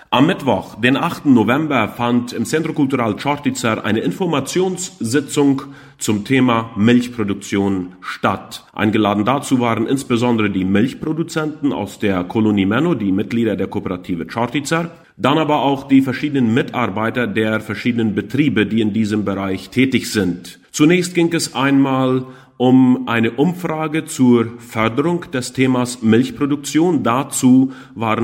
Am Mittwoch, den 8. November, fand im Centro Cultural Chortizer eine Informationssitzung zum Thema Milchproduktion statt. Eingeladen dazu waren insbesondere die Milchproduzenten aus der Kolonie Menno, die Mitglieder der Kooperative Chortizer, dann aber auch die verschiedenen Mitarbeiter der verschiedenen Betriebe, die in diesem Bereich tätig sind. Zunächst ging es einmal um eine Umfrage zur Förderung des Themas Milchproduktion. Dazu waren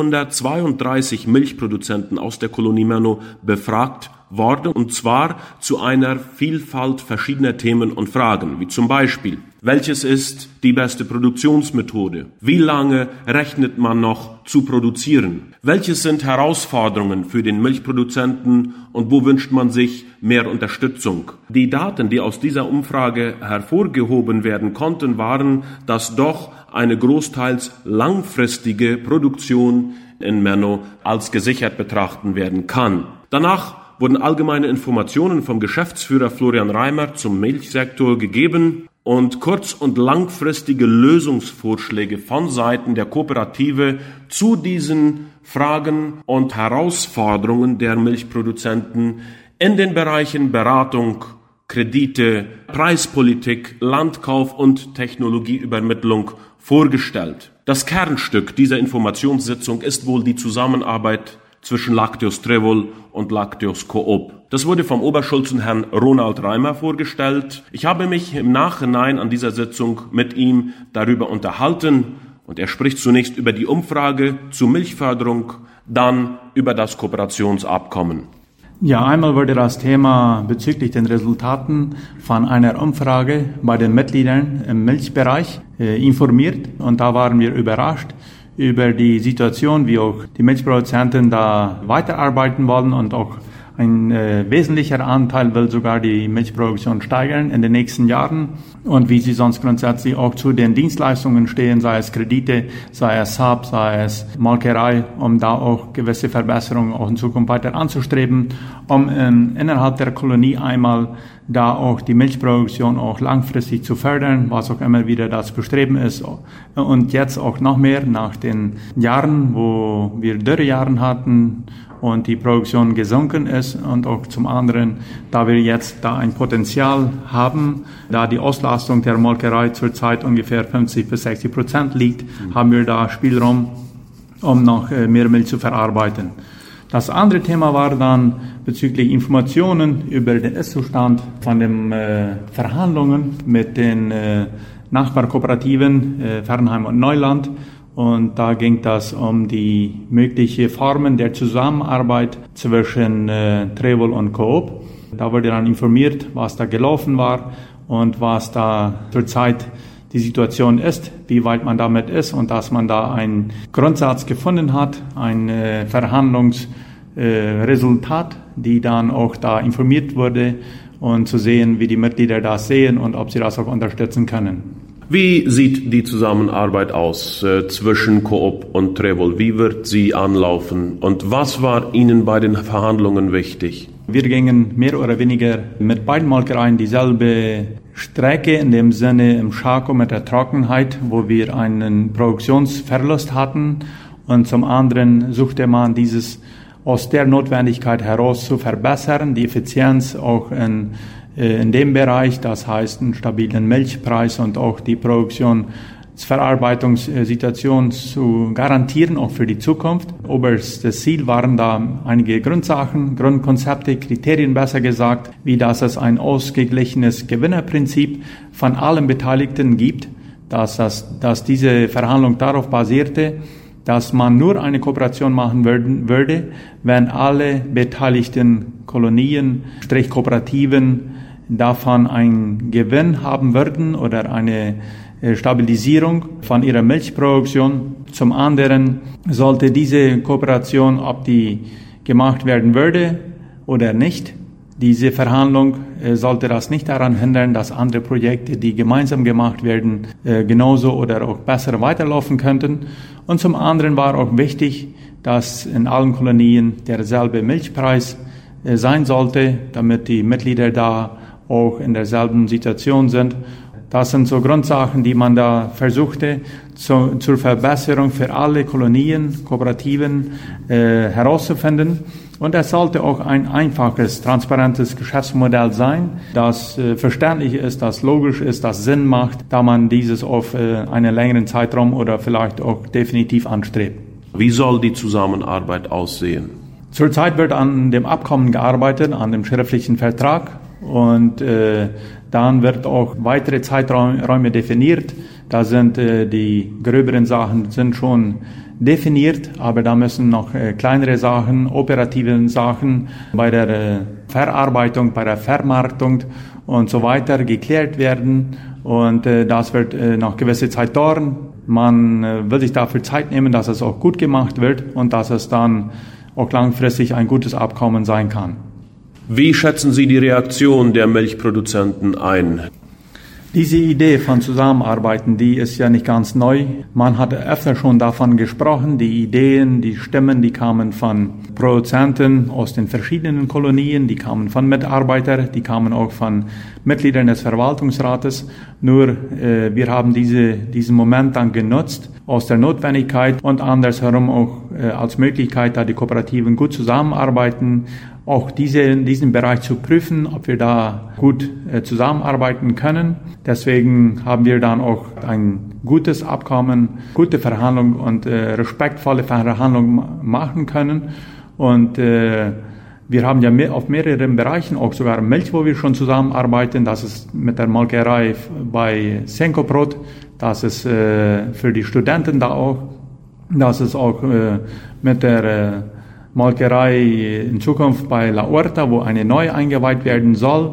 432 Milchproduzenten aus der Kolonie Menno befragt worden, und zwar zu einer Vielfalt verschiedener Themen und Fragen, wie zum Beispiel: Welches ist die beste Produktionsmethode? Wie lange rechnet man noch zu produzieren? Welches sind Herausforderungen für den Milchproduzenten und wo wünscht man sich mehr Unterstützung? Die Daten, die aus dieser Umfrage hervorgehoben werden konnten, waren, dass doch eine großteils langfristige Produktion in Menno als gesichert betrachten werden kann. Danach wurden allgemeine Informationen vom Geschäftsführer Florian Reimer zum Milchsektor gegeben und kurz- und langfristige Lösungsvorschläge von Seiten der Kooperative zu diesen Fragen und Herausforderungen der Milchproduzenten in den Bereichen Beratung, Kredite, Preispolitik, Landkauf und Technologieübermittlung vorgestellt. Das Kernstück dieser Informationssitzung ist wohl die Zusammenarbeit zwischen Lácteos Trébol und Lácteos Coop. Das wurde vom Oberschulzen Herrn Ronald Reimer vorgestellt. Ich habe mich im Nachhinein an dieser Sitzung mit ihm darüber unterhalten, und er spricht zunächst über die Umfrage zur Milchförderung, dann über das Kooperationsabkommen. Ja, einmal wurde das Thema bezüglich den Resultaten von einer Umfrage bei den Mitgliedern im Milchbereich informiert, und da waren wir überrascht über die Situation, wie auch die Milchproduzenten da weiterarbeiten wollen, und auch ein wesentlicher Anteil will sogar die Milchproduktion steigern in den nächsten Jahren, und wie sie sonst grundsätzlich auch zu den Dienstleistungen stehen, sei es Kredite, sei es SAP, sei es Molkerei, um da auch gewisse Verbesserungen auch in Zukunft weiter anzustreben, um innerhalb der Kolonie einmal da auch die Milchproduktion auch langfristig zu fördern, was auch immer wieder das Bestreben ist. Und jetzt auch noch mehr nach den Jahren, wo wir Dürrejahren hatten und die Produktion gesunken ist, und auch zum anderen, da wir jetzt da ein Potenzial haben, da die Auslastung der Molkerei zurzeit ungefähr 50-60% liegt, haben wir da Spielraum, um noch mehr Milch zu verarbeiten. Das andere Thema war dann bezüglich Informationen über den Ist-Zustand von den Verhandlungen mit den Nachbarkooperativen Fernheim und Neuland. Und da ging das um die mögliche Formen der Zusammenarbeit zwischen Trébol und Coop. Da wurde dann informiert, was da gelaufen war und was da zurzeit die Situation ist, wie weit man damit ist, und dass man da einen Grundsatz gefunden hat, ein Verhandlungsresultat, die dann auch da informiert wurde, und zu sehen, wie die Mitglieder das sehen und ob sie das auch unterstützen können. Wie sieht die Zusammenarbeit aus zwischen Coop und Trébol? Wie wird sie anlaufen und was war Ihnen bei den Verhandlungen wichtig? Wir gingen mehr oder weniger mit beiden Molkereien dieselbe Strecke, in dem Sinne im Schako mit der Trockenheit, wo wir einen Produktionsverlust hatten, und zum anderen suchte man dieses aus der Notwendigkeit heraus zu verbessern, die Effizienz auch in dem Bereich, das heißt einen stabilen Milchpreis und auch die Produktionsverarbeitungssituation zu garantieren, auch für die Zukunft. Oberstes Ziel waren da einige Grundsachen, Grundkonzepte, Kriterien besser gesagt, wie dass es ein ausgeglichenes Gewinnerprinzip von allen Beteiligten gibt, dass diese Verhandlung darauf basierte, dass man nur eine Kooperation machen würde, wenn alle beteiligten Kolonien, Kooperativen davon einen Gewinn haben würden oder eine Stabilisierung von ihrer Milchproduktion. Zum anderen sollte diese Kooperation, ob die gemacht werden würde oder nicht, diese Verhandlung sollte das nicht daran hindern, dass andere Projekte, die gemeinsam gemacht werden, genauso oder auch besser weiterlaufen könnten. Und zum anderen war auch wichtig, dass in allen Kolonien derselbe Milchpreis sein sollte, damit die Mitglieder da auch in derselben Situation sind. Das sind so Grundsachen, die man da versuchte zur Verbesserung für alle Kolonien, Kooperativen herauszufinden. Und es sollte auch ein einfaches, transparentes Geschäftsmodell sein, das verständlich ist, das logisch ist, das Sinn macht, da man dieses auf einen längeren Zeitraum oder vielleicht auch definitiv anstrebt. Wie soll die Zusammenarbeit aussehen? Zurzeit wird an dem Abkommen gearbeitet, an dem schriftlichen Vertrag, und dann wird auch weitere Zeiträume definiert. Da sind die gröberen Sachen sind schon definiert, aber da müssen noch kleinere Sachen, operative Sachen bei der Verarbeitung, bei der Vermarktung und so weiter geklärt werden, und das wird noch gewisse Zeit dauern. Man will sich dafür Zeit nehmen, dass es auch gut gemacht wird und dass es dann auch langfristig ein gutes Abkommen sein kann. Wie schätzen Sie die Reaktion der Milchproduzenten ein? Diese Idee von Zusammenarbeiten, die ist ja nicht ganz neu. Man hat öfter schon davon gesprochen. Die Ideen, die Stimmen, die kamen von Produzenten aus den verschiedenen Kolonien, die kamen von Mitarbeitern, die kamen auch von Mitgliedern des Verwaltungsrates. Nur wir haben diesen Moment dann genutzt aus der Notwendigkeit und andersherum auch als Möglichkeit, da die Kooperativen gut zusammenarbeiten, auch diesen Bereich zu prüfen, ob wir da gut zusammenarbeiten können. Deswegen haben wir dann auch ein gutes Abkommen, gute Verhandlungen und respektvolle Verhandlungen machen können. Und wir haben ja auf mehreren Bereichen, auch sogar Milch, wo wir schon zusammenarbeiten. Das ist mit der Molkerei bei Senkobrot, das ist für die Studenten da auch, das ist auch mit der Molkerei in Zukunft bei La Huerta, wo eine neu eingeweiht werden soll.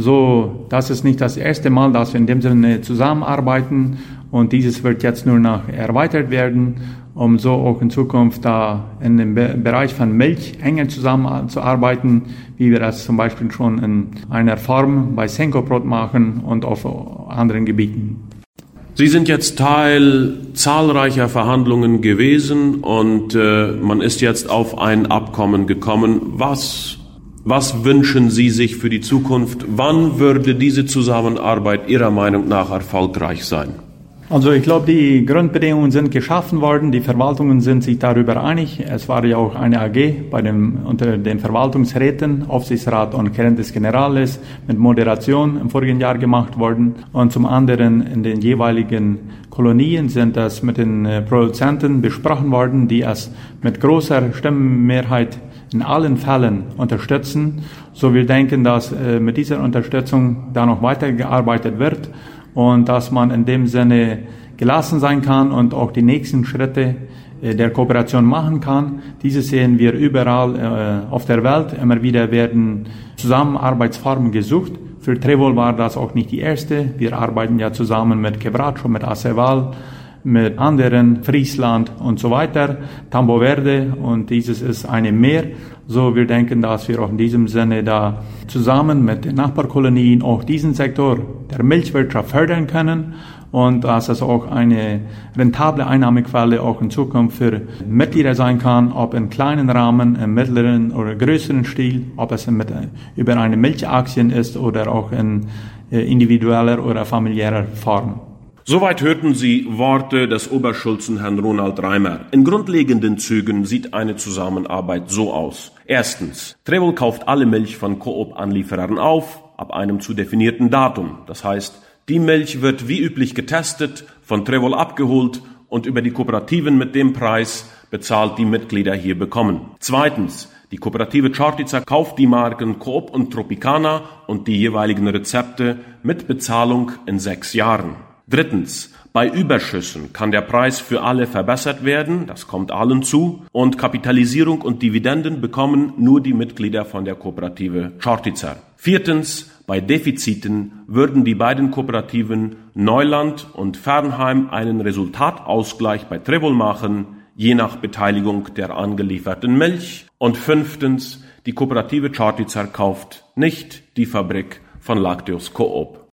So, das ist nicht das erste Mal, dass wir in dem Sinne zusammenarbeiten, und dieses wird jetzt nur noch erweitert werden, um so auch in Zukunft da in dem Bereich von Milch enger zusammenzuarbeiten, wie wir das zum Beispiel schon in einer Form bei Senkobrot machen und auf anderen Gebieten. Sie sind jetzt Teil zahlreicher Verhandlungen gewesen und man ist jetzt auf ein Abkommen gekommen. Was wünschen Sie sich für die Zukunft? Wann würde diese Zusammenarbeit Ihrer Meinung nach erfolgreich sein? Also ich glaube, die Grundbedingungen sind geschaffen worden, die Verwaltungen sind sich darüber einig. Es war ja auch eine AG unter den Verwaltungsräten, Aufsichtsrat und Gerente des Generales mit Moderation im vorigen Jahr gemacht worden. Und zum anderen in den jeweiligen Kolonien sind das mit den Produzenten besprochen worden, die es mit großer Stimmenmehrheit in allen Fällen unterstützen. So wir denken, dass mit dieser Unterstützung da noch weitergearbeitet wird und dass man in dem Sinne gelassen sein kann und auch die nächsten Schritte der Kooperation machen kann. Dieses sehen wir überall auf der Welt. Immer wieder werden Zusammenarbeitsformen gesucht. Für Trevol war das auch nicht die erste. Wir arbeiten ja zusammen mit Quebracho, mit Aceval, mit anderen, Friesland und so weiter, Tambo Verde, und dieses ist eine mehr. So, wir denken, dass wir auch in diesem Sinne da zusammen mit den Nachbarkolonien auch diesen Sektor der Milchwirtschaft fördern können und dass es auch eine rentable Einnahmequelle auch in Zukunft für Mitglieder sein kann, ob in kleinen Rahmen, im mittleren oder größeren Stil, ob es über eine Milchaktien ist oder auch in individueller oder familiärer Form. Soweit hörten Sie Worte des Oberschulzen Herrn Ronald Reimer. In grundlegenden Zügen sieht eine Zusammenarbeit so aus. Erstens, Trevol kauft alle Milch von Coop-Anlieferern auf, ab einem zu definierten Datum. Das heißt, die Milch wird wie üblich getestet, von Trevol abgeholt und über die Kooperativen mit dem Preis bezahlt, die Mitglieder hier bekommen. Zweitens, die Kooperative Chortica kauft die Marken Coop und Tropicana und die jeweiligen Rezepte mit Bezahlung in 6 Jahren. Drittens, bei Überschüssen kann der Preis für alle verbessert werden, das kommt allen zu, und Kapitalisierung und Dividenden bekommen nur die Mitglieder von der Kooperative Chortica. Viertens, bei Defiziten würden die beiden Kooperativen Neuland und Fernheim einen Resultatausgleich bei Trevol machen, je nach Beteiligung der angelieferten Milch. Und fünftens, die Kooperative Chortica kauft nicht die Fabrik von Lácteos Coop.